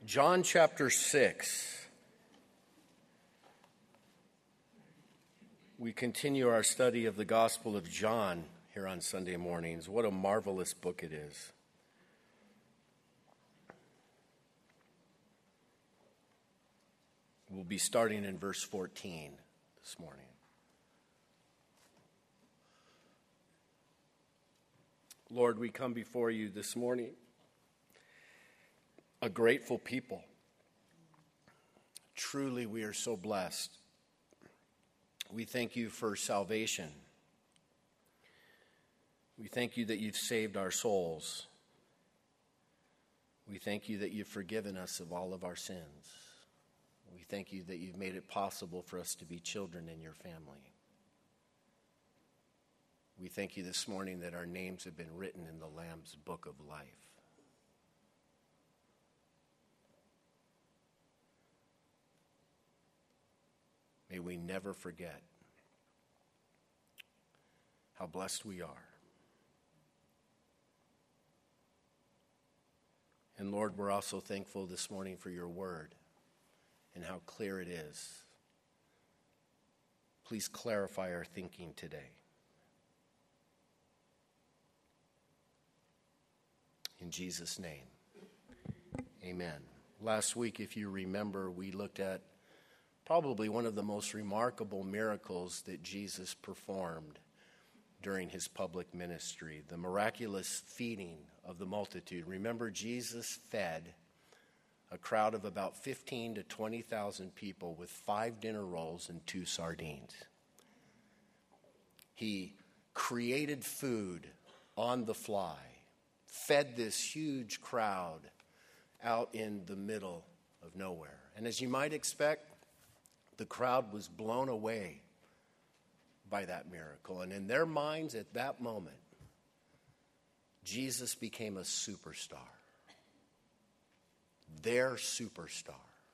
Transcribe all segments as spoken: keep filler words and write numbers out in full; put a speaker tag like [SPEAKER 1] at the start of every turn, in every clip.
[SPEAKER 1] John chapter six. We continue our study of the Gospel of John here on Sunday mornings. What a marvelous book it is. We'll be starting in verse fourteen this morning. Lord, we come before you this morning, a grateful people. Truly, we are so blessed. We thank you for salvation. We thank you that you've saved our souls. We thank you that you've forgiven us of all of our sins. We thank you that you've made it possible for us to be children in your family. We thank you this morning that our names have been written in the Lamb's book of life. May we never forget how blessed we are. And Lord, we're also thankful this morning for your word and how clear it is. Please clarify our thinking today. In Jesus' name, amen. Last week, if you remember, we looked at probably one of the most remarkable miracles that Jesus performed during his public ministry, the miraculous feeding of the multitude. Remember, Jesus fed a crowd of about fifteen to twenty thousand people with five dinner rolls and two sardines. He created food on the fly, fed this huge crowd out in the middle of nowhere. And as you might expect, the crowd was blown away by that miracle. And in their minds at that moment, Jesus became a superstar. Their superstar.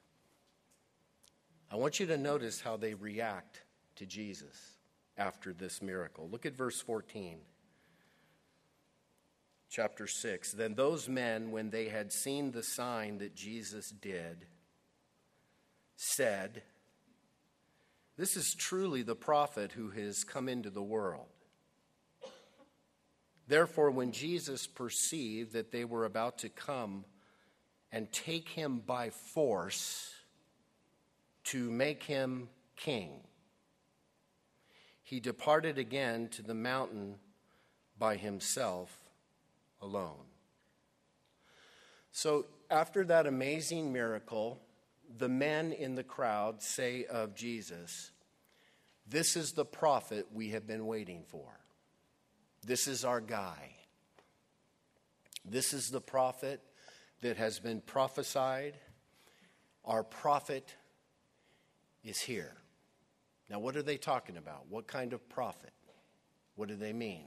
[SPEAKER 1] I want you to notice how they react to Jesus after this miracle. Look at verse fourteen. Chapter six. Then those men, when they had seen the sign that Jesus did, said, "This is truly the prophet who has come into the world." Therefore, when Jesus perceived that they were about to come and take him by force to make him king, he departed again to the mountain by himself alone. So after that amazing miracle, the men in the crowd say of Jesus, "This is the prophet we have been waiting for. This is our guy. This is the prophet that has been prophesied. Our prophet is here." Now, what are they talking about? What kind of prophet? What do they mean?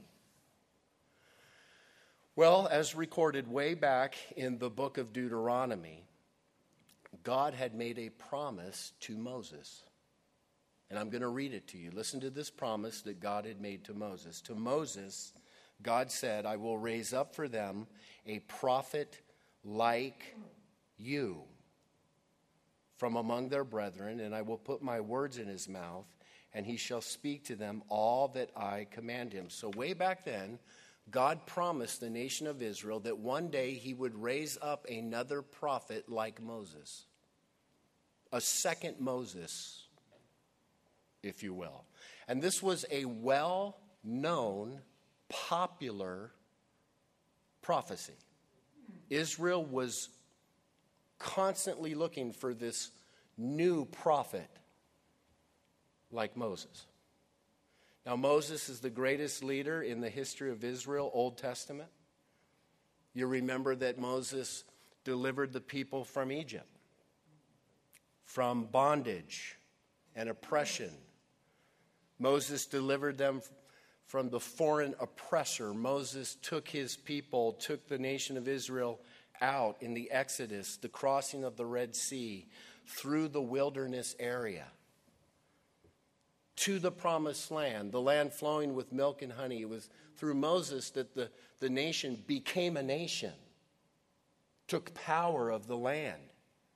[SPEAKER 1] Well, as recorded way back in the book of Deuteronomy, God had made a promise to Moses. And I'm going to read it to you. Listen to this promise that God had made to Moses. To Moses, God said, "I will raise up for them a prophet like you from among their brethren, and I will put my words in his mouth, and he shall speak to them all that I command him." So way back then, God promised the nation of Israel that one day he would raise up another prophet like Moses. A second Moses, if you will. And this was a well-known, popular prophecy. Israel was constantly looking for this new prophet like Moses. Now, Moses is the greatest leader in the history of Israel, Old Testament. You remember that Moses delivered the people from Egypt, from bondage and oppression. Moses delivered them from the foreign oppressor. Moses took his people, took the nation of Israel out in the Exodus, the crossing of the Red Sea, through the wilderness area, to the promised land, the land flowing with milk and honey. It was through Moses that the, the nation became a nation, took power of the land.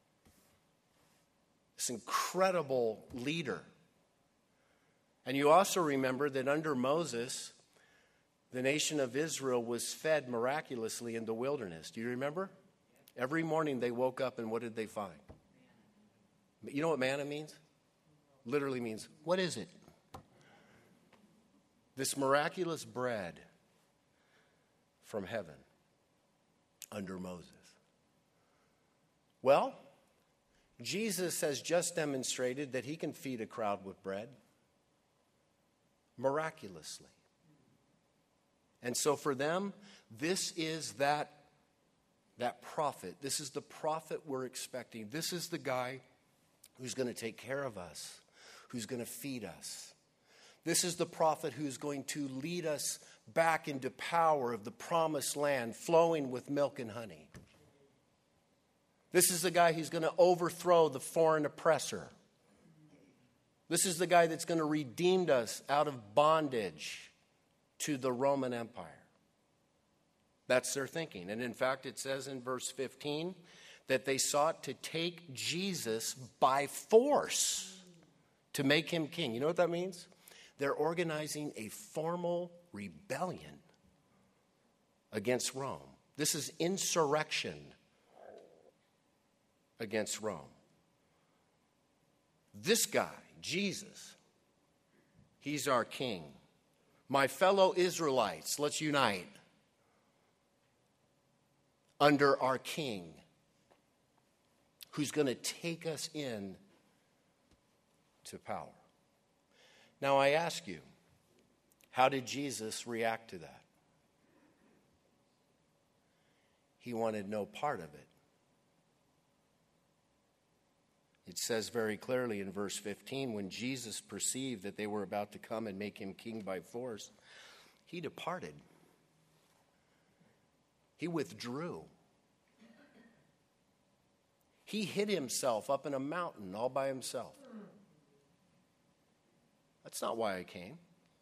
[SPEAKER 1] this incredible leader. And you also remember that under Moses, the nation of Israel was fed miraculously in the wilderness. Do you remember? Every morning they woke up and what did they find? You know what manna means? Literally means, what is it? This miraculous bread from heaven under Moses. Well, Jesus has just demonstrated that he can feed a crowd with bread miraculously. And so for them, this is that, that prophet. This is the prophet we're expecting. This is the guy who's going to take care of us, who's going to feed us. This is the prophet who's going to lead us back into power of the promised land, flowing with milk and honey. This is the guy who's going to overthrow the foreign oppressor. This is the guy that's going to redeem us out of bondage to the Roman Empire. That's their thinking. And in fact, it says in verse fifteen that they sought to take Jesus by force to make him king. You know what that means? They're organizing a formal rebellion against Rome. This is insurrection against Rome. This guy, Jesus, he's our king. My fellow Israelites, let's unite under our king who's going to take us in to power. Now I ask you, how did Jesus react to that? He wanted no part of it. It says very clearly in verse fifteen, when Jesus perceived that they were about to come and make him king by force, he departed. He withdrew. He hid himself up in a mountain all by himself. That's not why I came.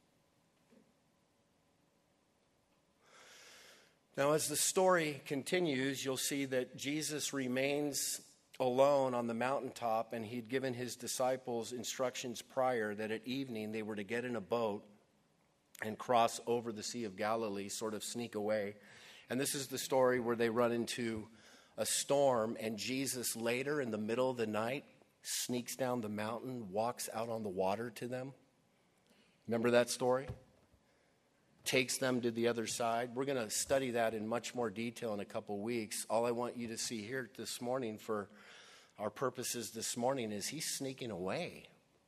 [SPEAKER 1] Now, as the story continues, you'll see that Jesus remains alone on the mountaintop, and he'd given his disciples instructions prior that at evening they were to get in a boat and cross over the Sea of Galilee, sort of sneak away. And this is the story where they run into a storm, and Jesus later in the middle of the night sneaks down the mountain, walks out on the water to them. Remember that story? Takes them to the other side. We're going to study that in much more detail in a couple weeks. All I want you to see here this morning for our purposes this morning is he's sneaking away.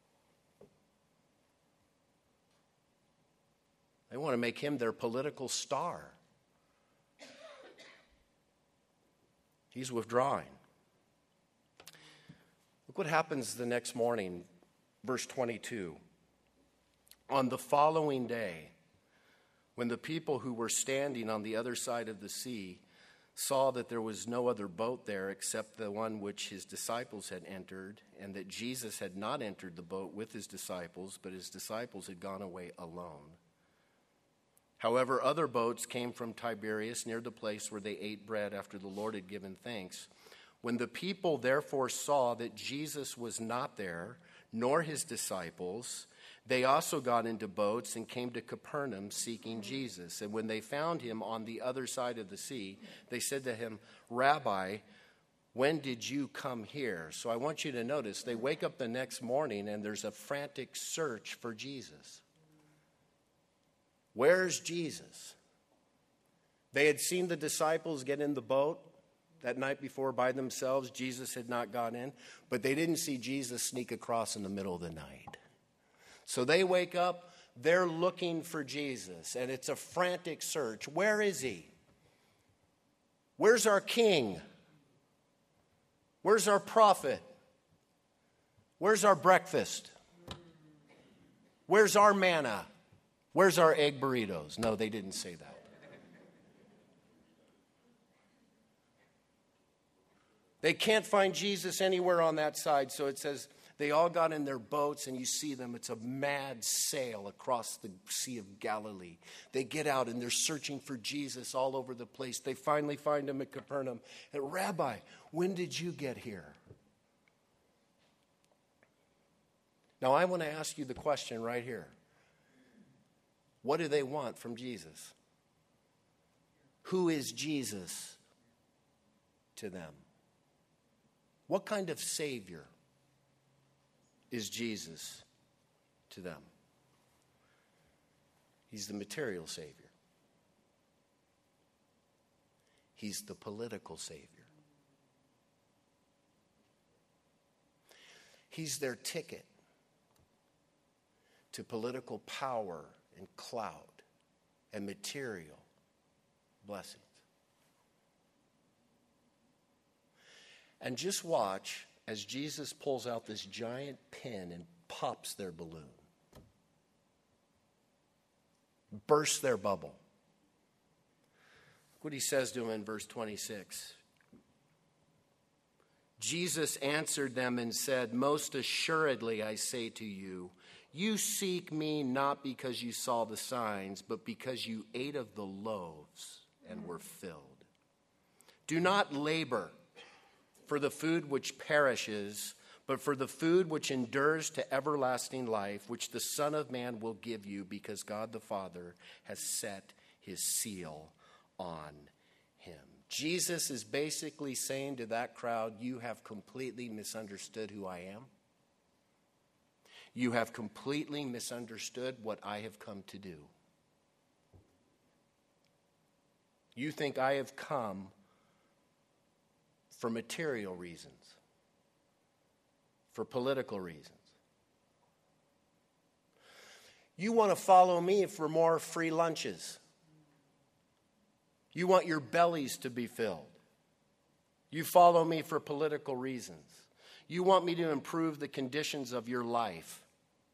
[SPEAKER 1] They want to make him their political star. He's withdrawing. Look what happens the next morning, verse twenty-two. On the following day, when the people who were standing on the other side of the sea saw that there was no other boat there except the one which his disciples had entered, and that Jesus had not entered the boat with his disciples, but his disciples had gone away alone. However, other boats came from Tiberias near the place where they ate bread after the Lord had given thanks. When the people therefore saw that Jesus was not there, nor his disciples, they also got into boats and came to Capernaum seeking Jesus. And when they found him on the other side of the sea, they said to him, Rabbi, when did you come here? So I want you to notice, they wake up the next morning and there's a frantic search for Jesus. Where's Jesus? They had seen the disciples get in the boat that night before by themselves. Jesus had not gone in, but they didn't see Jesus sneak across in the middle of the night. So they wake up, they're looking for Jesus, and it's a frantic search. Where is he? Where's our king? Where's our prophet? Where's our breakfast? Where's our manna? Where's our egg burritos? No, they didn't say that. They can't find Jesus anywhere on that side, so it says they all got in their boats, and you see them. It's a mad sail across the Sea of Galilee. They get out, and they're searching for Jesus all over the place. They finally find him at Capernaum. And, Rabbi, when did you get here? Now, I want to ask you the question right here. What do they want from Jesus? Who is Jesus to them? What kind of Savior is Jesus to them? He's the material Savior. He's the political Savior. He's their ticket to political power and clout and material blessings. And just watch as Jesus pulls out this giant pin and pops their balloon, bursts their bubble. Look what he says to him in verse twenty-six. Jesus answered them and said, "Most assuredly I say to you, you seek me not because you saw the signs, but because you ate of the loaves and were filled. Do not labor for the food which perishes, but for the food which endures to everlasting life, which the Son of Man will give you, because God the Father has set his seal on him." Jesus is basically saying to that crowd, you have completely misunderstood who I am. You have completely misunderstood what I have come to do. You think I have come for material reasons, for political reasons. You want to follow me for more free lunches. You want your bellies to be filled. You follow me for political reasons. You want me to improve the conditions of your life.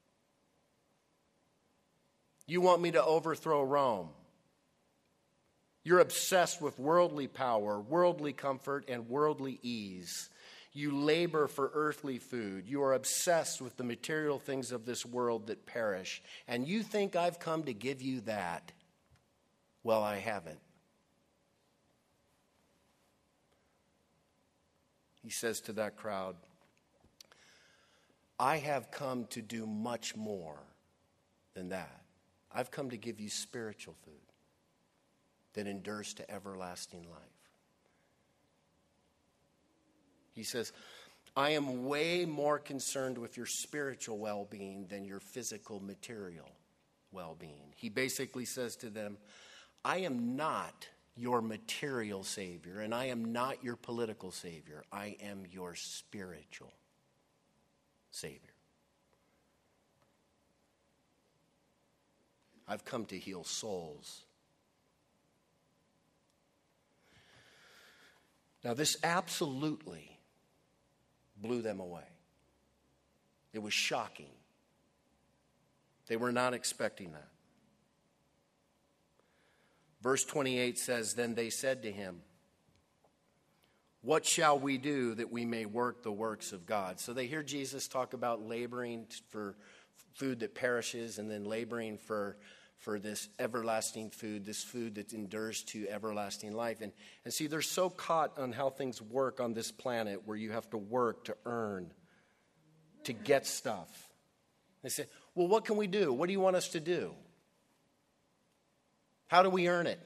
[SPEAKER 1] You want me to overthrow Rome. You're obsessed with worldly power, worldly comfort, and worldly ease. You labor for earthly food. You are obsessed with the material things of this world that perish. And you think I've come to give you that. Well, I haven't. He says to that crowd, I have come to do much more than that. I've come to give you spiritual food that endures to everlasting life. He says, I am way more concerned with your spiritual well-being than your physical, material well-being. He basically says to them, I am not your material Savior, and I am not your political Savior. I am your spiritual Savior. I've come to heal souls. Now, this absolutely blew them away. It was shocking. They were not expecting that. Verse twenty-eight says, Then they said to him, What shall we do that we may work the works of God? So they hear Jesus talk about laboring for food that perishes and then laboring for, for this everlasting food, this food that endures to everlasting life. And, and see, they're so caught on how things work on this planet where you have to work to earn, to get stuff. They say, well, what can we do? What do you want us to do? How do we earn it?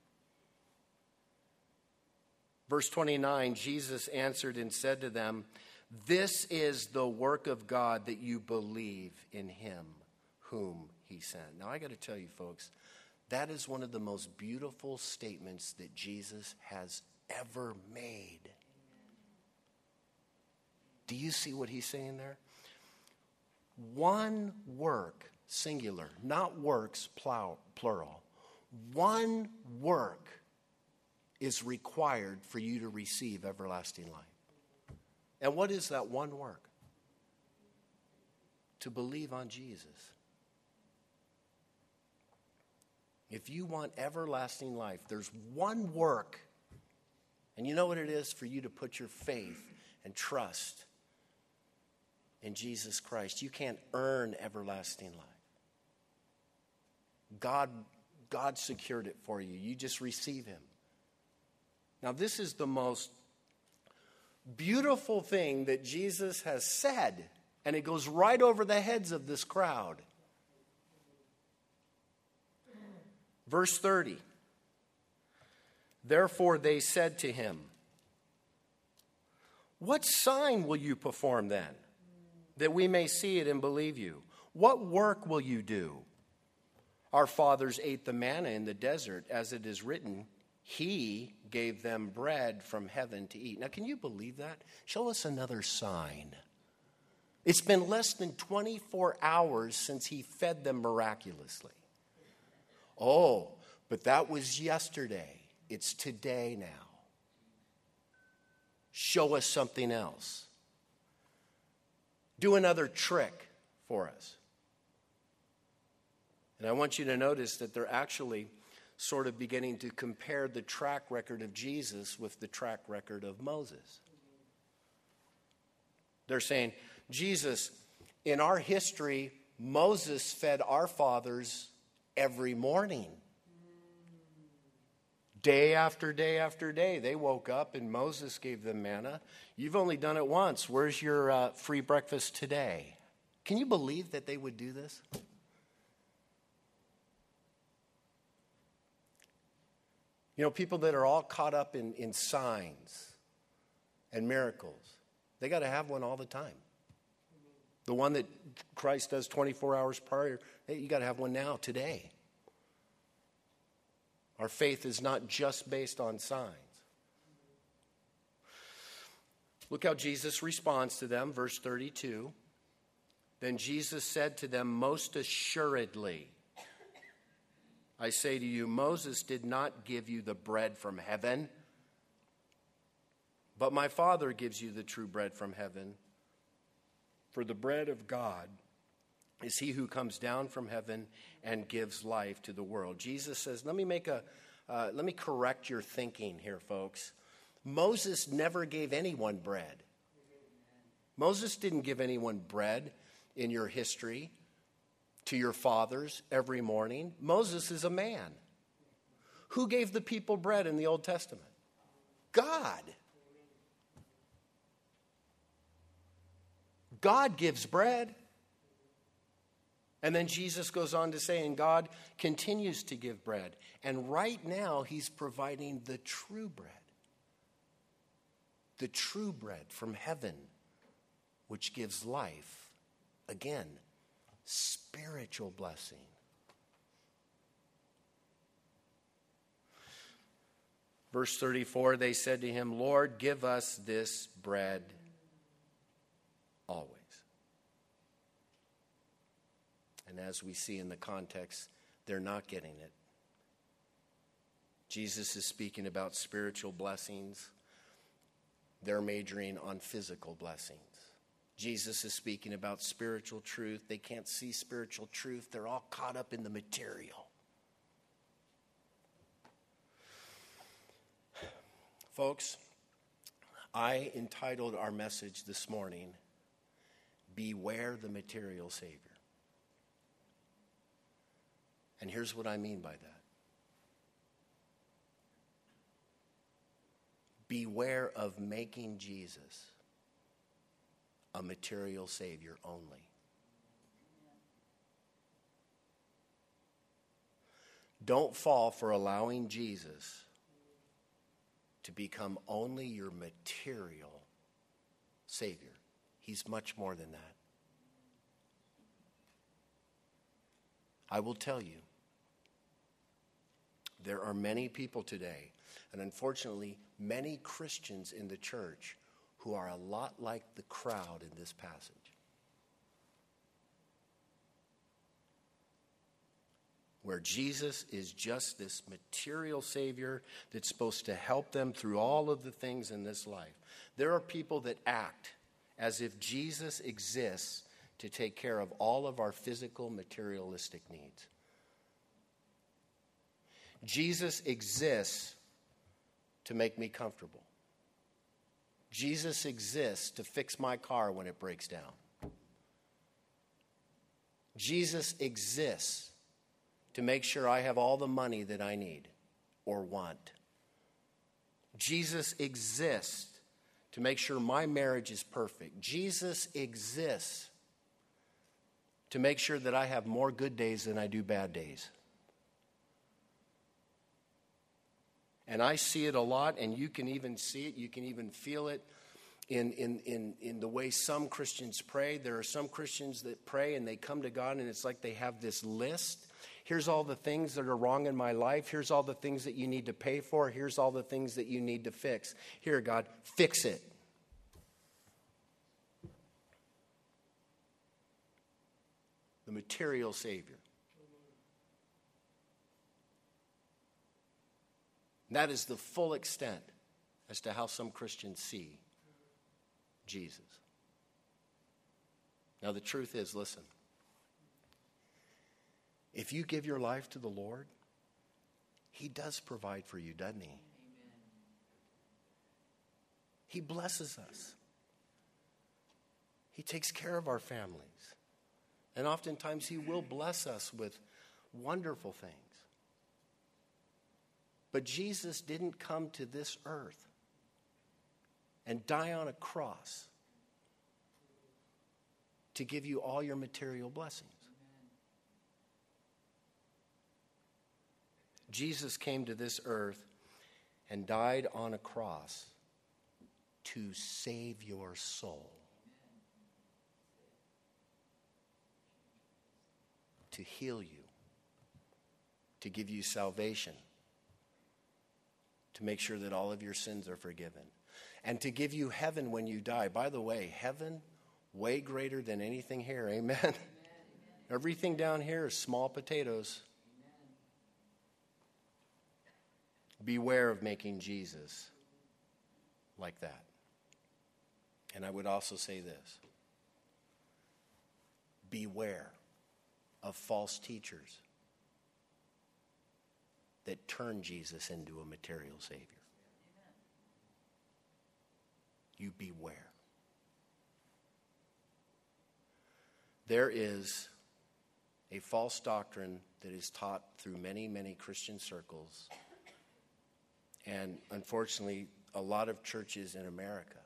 [SPEAKER 1] Verse twenty-nine, Jesus answered and said to them, This is the work of God, that you believe in him whom he sent. Now, I got to tell you, folks, that is one of the most beautiful statements that Jesus has ever made. Do you see what he's saying there? One work, singular, not works, plural. One work is required for you to receive everlasting life. And what is that one work? To believe on Jesus. If you want everlasting life, there's one work. And you know what it is? For you to put your faith and trust in Jesus Christ. You can't earn everlasting life. God God secured it for you. You just receive him. Now, this is the most beautiful thing that Jesus has said And it goes right over the heads of this crowd. Verse thirty. Therefore they said to him, what sign will you perform then, that we may see it and believe you? What work will you do? Our fathers ate the manna in the desert, as it is written, he gave them bread from heaven to eat. Now, can you believe that? Show us another sign. It's been less than twenty-four hours since he fed them miraculously. Oh, but that was yesterday. It's today now. Show us something else. Do another trick for us. And I want you to notice that they're actually sort of beginning to compare the track record of Jesus with the track record of Moses. They're saying, Jesus, in our history, Moses fed our fathers every morning. Day after day after day, they woke up and Moses gave them manna. You've only done it once. Where's your uh, free breakfast today? Can you believe that they would do this? You know, people that are all caught up in, in signs and miracles, they got to have one all the time. The one that Christ does twenty-four hours prior, hey, you got to have one now, today. Our faith is not just based on signs. Look how Jesus responds to them, verse thirty-two. Then Jesus said to them, most assuredly, I say to you, Moses did not give you the bread from heaven, but my Father gives you the true bread from heaven. For the bread of God is he who comes down from heaven and gives life to the world. Jesus says, let me make a, uh, let me correct your thinking here, folks. Moses never gave anyone bread. Moses didn't give anyone bread in your history to your fathers every morning. Moses is a man. Who gave the people bread in the Old Testament? God. God gives bread. And then Jesus goes on to say, and God continues to give bread. And right now, he's providing the true bread. The true bread from heaven, which gives life. Again, spiritual blessing. Verse thirty-four, they said to him, Lord, give us this bread always. And as we see in the context, they're not getting it. Jesus is speaking about spiritual blessings. They're majoring on physical blessings. Jesus is speaking about spiritual truth. They can't see spiritual truth. They're all caught up in the material. Folks, I entitled our message this morning, Beware the Material Savior. And here's what I mean by that. Beware of making Jesus a material savior only. Don't fall for allowing Jesus to become only your material savior. He's much more than that. I will tell you, there are many people today, and unfortunately, many Christians in the church who are a lot like the crowd in this passage. Where Jesus is just this material savior that's supposed to help them through all of the things in this life. There are people that act as if Jesus exists to take care of all of our physical, materialistic needs. Jesus exists to make me comfortable. Jesus exists to fix my car when it breaks down. Jesus exists to make sure I have all the money that I need or want. Jesus exists to make sure my marriage is perfect. Jesus exists to make sure that I have more good days than I do bad days. And I see it a lot, and you can even see it, you can even feel it in, in, in, in the way some Christians pray. There are some Christians that pray and they come to God and it's like they have this list. Here's all the things that are wrong in my life. Here's all the things that you need to pay for. Here's all the things that you need to fix. Here, God, fix it. The material Savior. That is the full extent as to how some Christians see Jesus. Now, the truth is, listen, if you give your life to the Lord, He does provide for you, doesn't He? Amen. He blesses us. He takes care of our families. And oftentimes He will bless us with wonderful things. But Jesus didn't come to this earth and die on a cross to give you all your material blessings. Jesus came to this earth and died on a cross to save your soul. To heal you. To give you salvation. To make sure that all of your sins are forgiven. And to give you heaven when you die. By the way, heaven, way greater than anything here. Amen? Amen. Everything down here is small potatoes. Amen. Beware of making Jesus like that. And I would also say this. Beware of false teachers that turn Jesus into a material Savior. Amen. You beware. There is a false doctrine that is taught through many, many Christian circles, and unfortunately, a lot of churches in America.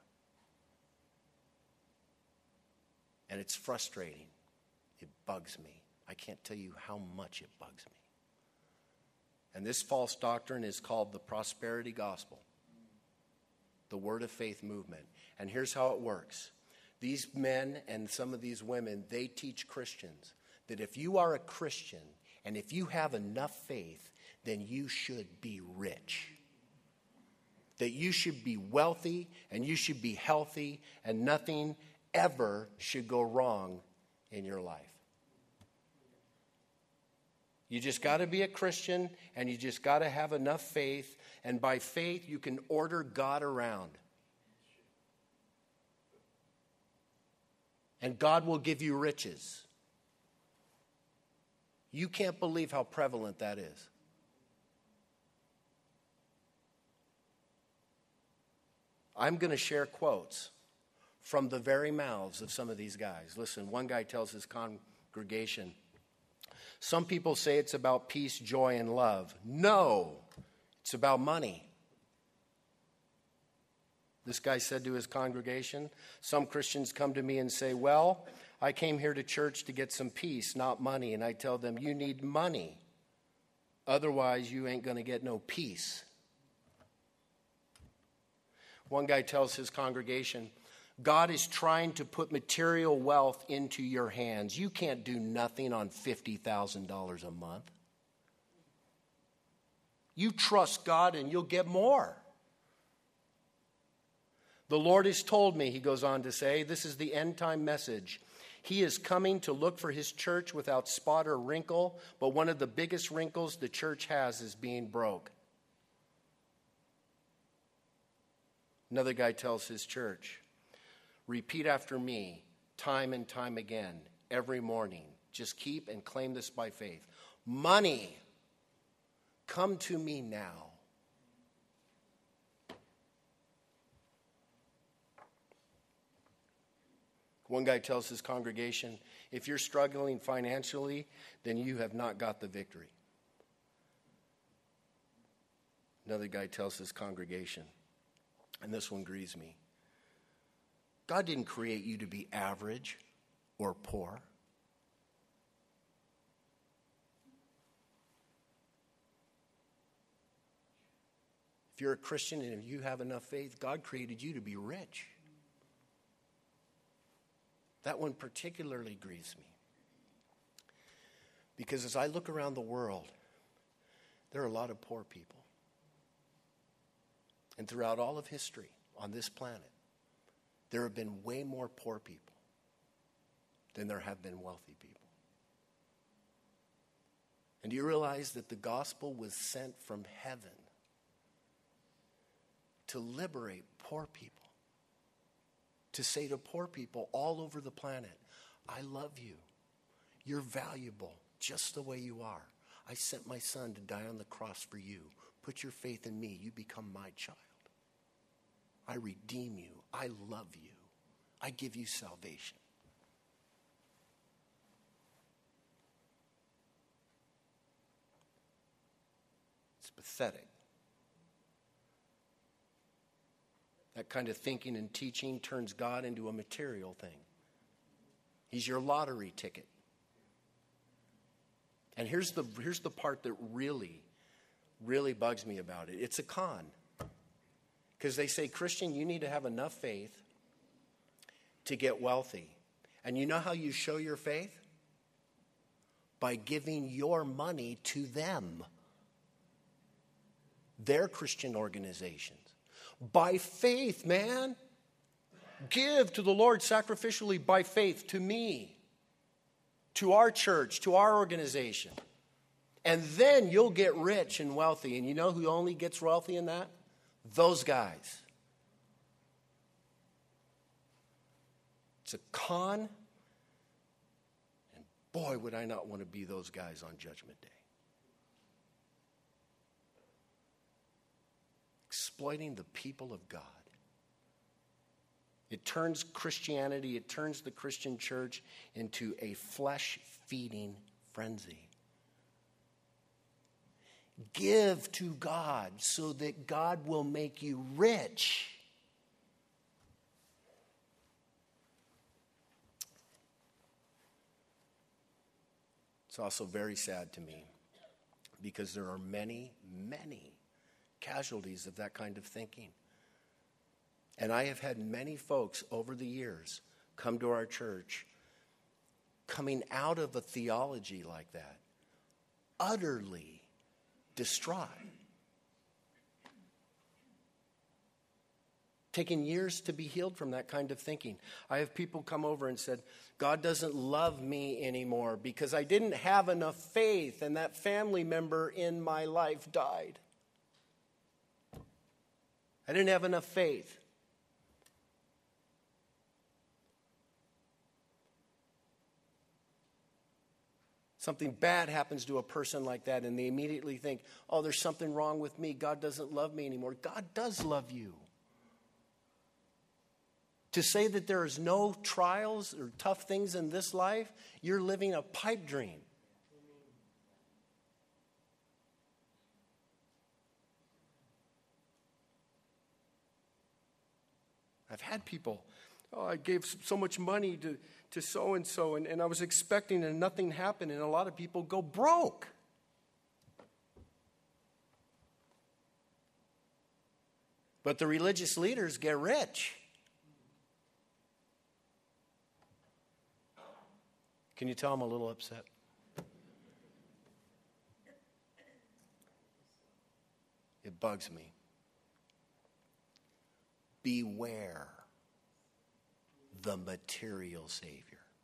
[SPEAKER 1] And it's frustrating. It bugs me. I can't tell you how much it bugs me. And this false doctrine is called the prosperity gospel, the word of faith movement. And here's how it works. These men and some of these women, they teach Christians that if you are a Christian and if you have enough faith, then you should be rich. That you should be wealthy and you should be healthy and nothing ever should go wrong in your life. You just got to be a Christian, and you just got to have enough faith, and by faith you can order God around. And God will give you riches. You can't believe how prevalent that is. I'm going to share quotes from the very mouths of some of these guys. Listen, one guy tells his congregation, some people say it's about peace, joy, and love. No, it's about money. This guy said to his congregation, some Christians come to me and say, well, I came here to church to get some peace, not money. And I tell them, you need money. Otherwise, you ain't going to get no peace. One guy tells his congregation, God is trying to put material wealth into your hands. You can't do nothing on fifty thousand dollars a month. You trust God and you'll get more. The Lord has told me, he goes on to say, this is the end time message. He is coming to look for his church without spot or wrinkle, but one of the biggest wrinkles the church has is being broke. Another guy tells his church, repeat after me time and time again, every morning. Just keep and claim this by faith. Money, come to me now. One guy tells his congregation, if you're struggling financially, then you have not got the victory. Another guy tells his congregation, and this one grieves me, God didn't create you to be average or poor. If you're a Christian and if you have enough faith, God created you to be rich. That one particularly grieves me. Because as I look around the world, there are a lot of poor people. And throughout all of history on this planet, there have been way more poor people than there have been wealthy people. And do you realize that the gospel was sent from heaven to liberate poor people? To say to poor people all over the planet, I love you. You're valuable just the way you are. I sent my son to die on the cross for you. Put your faith in me. You become my child. I redeem you. I love you. I give you salvation. It's pathetic. That kind of thinking and teaching turns God into a material thing. He's your lottery ticket. And here's the, here's the part that really, really bugs me about it. It's a con. Because they say, Christian, you need to have enough faith to get wealthy. And you know how you show your faith? By giving your money to them. Their Christian organizations. By faith, man. Give to the Lord sacrificially by faith to me, to our church, to our organization. And then you'll get rich and wealthy. And you know who only gets wealthy in that? Those guys. It's a con. And boy, would I not want to be those guys on Judgment Day. Exploiting the people of God. It turns Christianity, it turns the Christian church into a flesh-feeding frenzy. Give to God so that God will make you rich. It's also very sad to me because there are many, many casualties of that kind of thinking. And I have had many folks over the years come to our church coming out of a theology like that, utterly distraught. Taking years to be healed from that kind of thinking. I have people come over and said, God doesn't love me anymore because I didn't have enough faith and that family member in my life died. I didn't have enough faith. Something bad happens to a person like that and they immediately think, oh, there's something wrong with me. God doesn't love me anymore. God does love you. To say that there is no trials or tough things in this life, you're living a pipe dream. I've had people, oh, I gave so much money to, to so-and-so, and, and I was expecting and nothing happened, and a lot of people go broke. But the religious leaders get rich. Can you tell I'm a little upset? It bugs me. Beware the material Savior.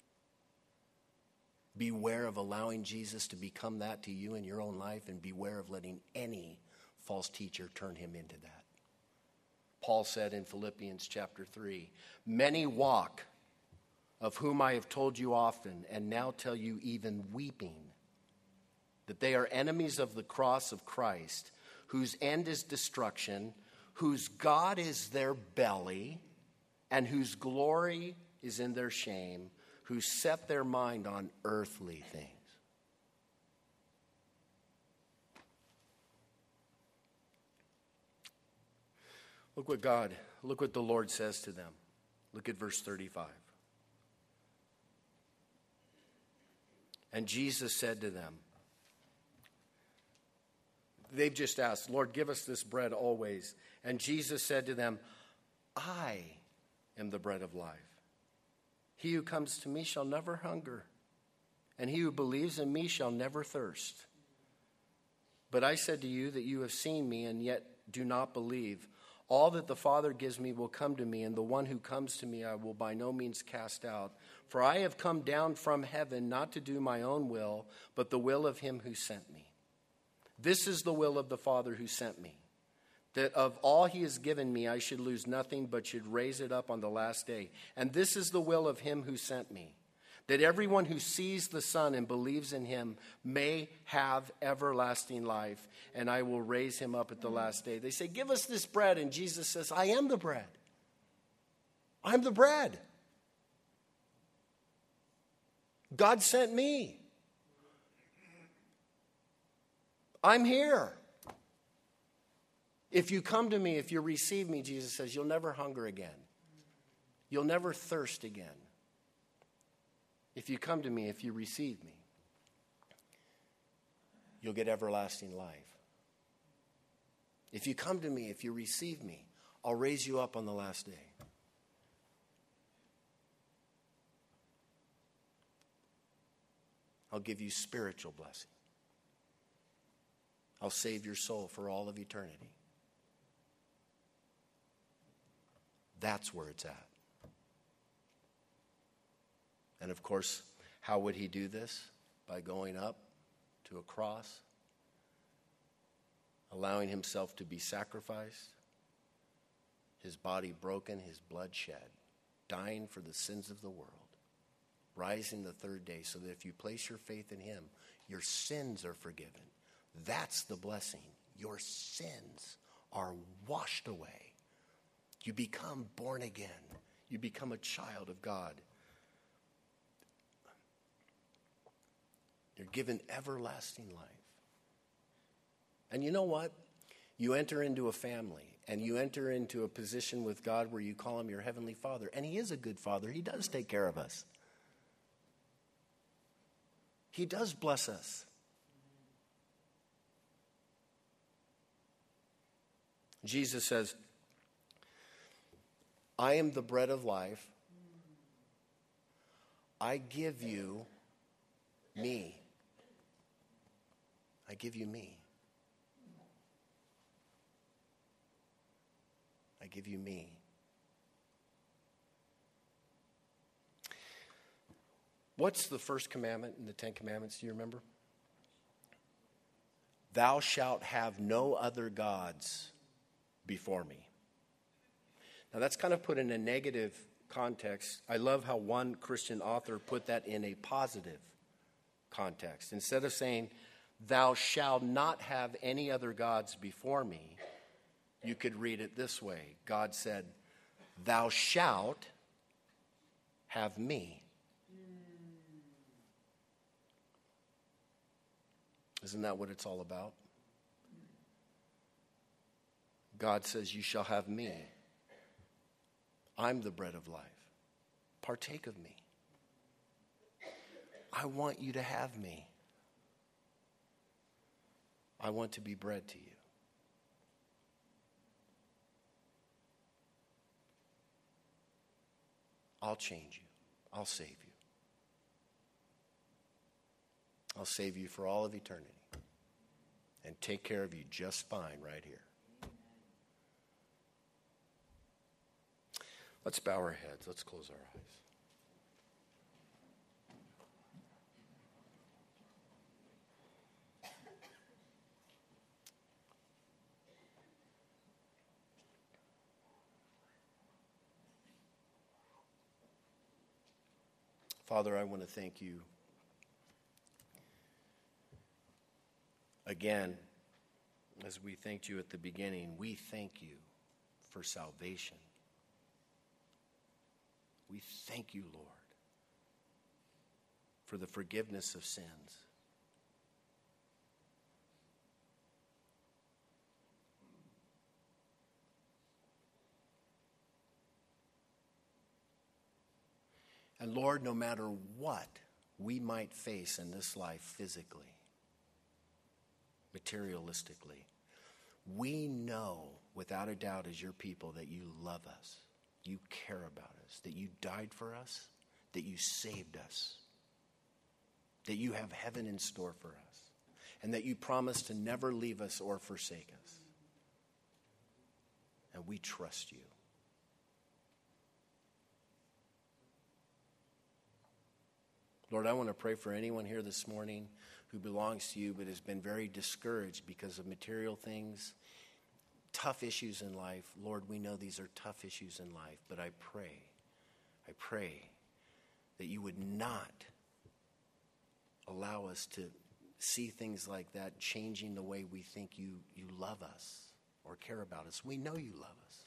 [SPEAKER 1] Beware of allowing Jesus to become that to you in your own life, and beware of letting any false teacher turn him into that. Paul said in Philippians chapter three, many walk, of whom I have told you often, and now tell you even weeping, that they are enemies of the cross of Christ, whose end is destruction, whose God is their belly, and whose glory is in their shame, who set their mind on earthly things. Look what God, look what the Lord says to them. Look at verse thirty-five. And Jesus said to them, they've just asked, Lord, give us this bread always. And Jesus said to them, I am the bread of life. He who comes to me shall never hunger, and he who believes in me shall never thirst. But I said to you that you have seen me and yet do not believe. All that the Father gives me will come to me, and the one who comes to me I will by no means cast out. For I have come down from heaven not to do my own will, but the will of him who sent me. This is the will of the Father who sent me, that of all he has given me I should lose nothing, but should raise it up on the last day. And this is the will of him who sent me, that everyone who sees the Son and believes in him may have everlasting life, and I will raise him up at the last day. They say, give us this bread. And Jesus says, I am the bread. I'm the bread. God sent me. I'm here. If you come to me, if you receive me, Jesus says, you'll never hunger again. You'll never thirst again. If you come to me, if you receive me, you'll get everlasting life. If you come to me, if you receive me, I'll raise you up on the last day. I'll give you spiritual blessing. I'll save your soul for all of eternity. That's where it's at. And of course, how would he do this? By going up to a cross, allowing himself to be sacrificed, his body broken, his blood shed, dying for the sins of the world, rising the third day, so that if you place your faith in him, your sins are forgiven. That's the blessing. Your sins are washed away. You become born again. You become a child of God. You're given everlasting life. And you know what? You enter into a family, and you enter into a position with God where you call him your heavenly Father. And he is a good Father. He does take care of us. He does bless us. Jesus says, I am the bread of life. I give you me. I give you me. I give you me. What's the first commandment in the Ten Commandments? Do you remember? Thou shalt have no other gods before me. Now that's kind of put in a negative context. I love how one Christian author put that in a positive context. Instead of saying, thou shalt not have any other gods before me, you could read it this way. God said, thou shalt have me. Isn't that what it's all about? God says, you shall have me. I'm the bread of life. Partake of me. I want you to have me. I want to be bread to you. I'll change you. I'll save you. I'll save you for all of eternity and take care of you just fine right here. Let's bow our heads. Let's close our eyes. Father, I want to thank you again, as we thanked you at the beginning. We thank you for salvation. We thank you, Lord, for the forgiveness of sins. And Lord, no matter what we might face in this life physically, materialistically. We know without a doubt as your people that you love us, you care about us, that you died for us, that you saved us, that you have heaven in store for us, and that you promise to never leave us or forsake us. And we trust you. Lord, I want to pray for anyone here this morning who belongs to you but has been very discouraged because of material things, tough issues in life. Lord, we know these are tough issues in life, but I pray, I pray that you would not allow us to see things like that changing the way we think you, you love us or care about us. We know you love us.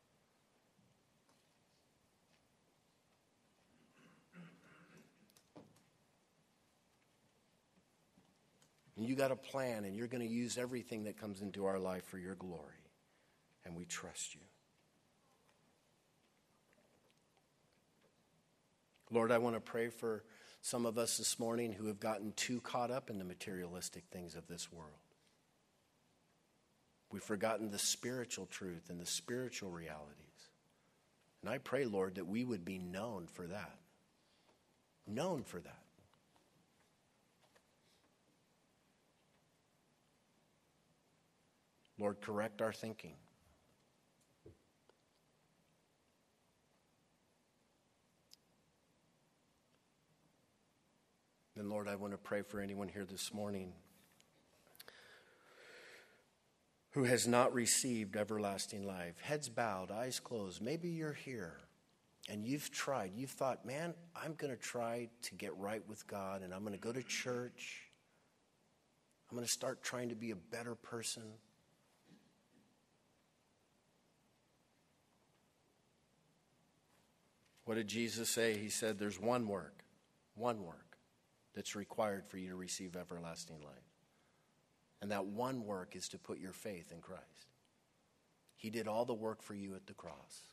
[SPEAKER 1] And you got a plan, and you're going to use everything that comes into our life for your glory. And we trust you. Lord, I want to pray for some of us this morning who have gotten too caught up in the materialistic things of this world. We've forgotten the spiritual truth and the spiritual realities. And I pray, Lord, that we would be known for that. Known for that. Lord, correct our thinking. And Lord, I want to pray for anyone here this morning who has not received everlasting life. Heads bowed, eyes closed. Maybe you're here and you've tried. You've thought, man, I'm going to try to get right with God, and I'm going to go to church. I'm going to start trying to be a better person. What did Jesus say? He said there's one work, one work that's required for you to receive everlasting life. And that one work is to put your faith in Christ. He did all the work for you at the cross.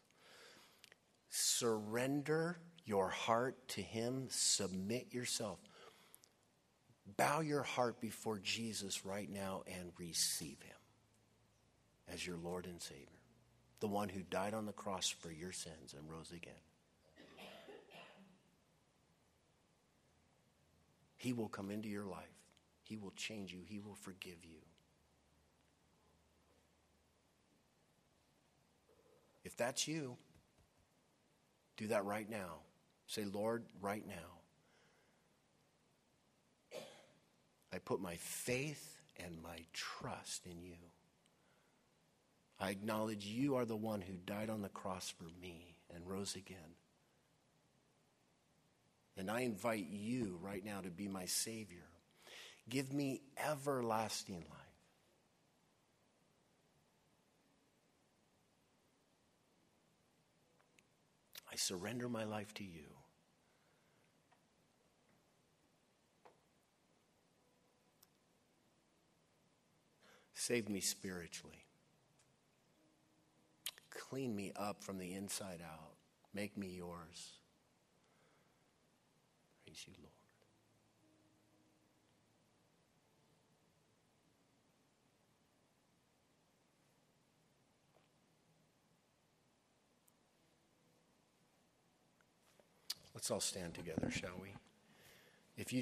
[SPEAKER 1] Surrender your heart to him. Submit yourself. Bow your heart before Jesus right now and receive him as your Lord and Savior. The one who died on the cross for your sins and rose again. He will come into your life. He will change you. He will forgive you. If that's you, do that right now. Say, Lord, right now, I put my faith and my trust in you. I acknowledge you are the one who died on the cross for me and rose again. And I invite you right now to be my Savior. Give me everlasting life. I surrender my life to you. Save me spiritually. Clean me up from the inside out. Make me yours. Praise you, Lord. Let's all stand together, shall we?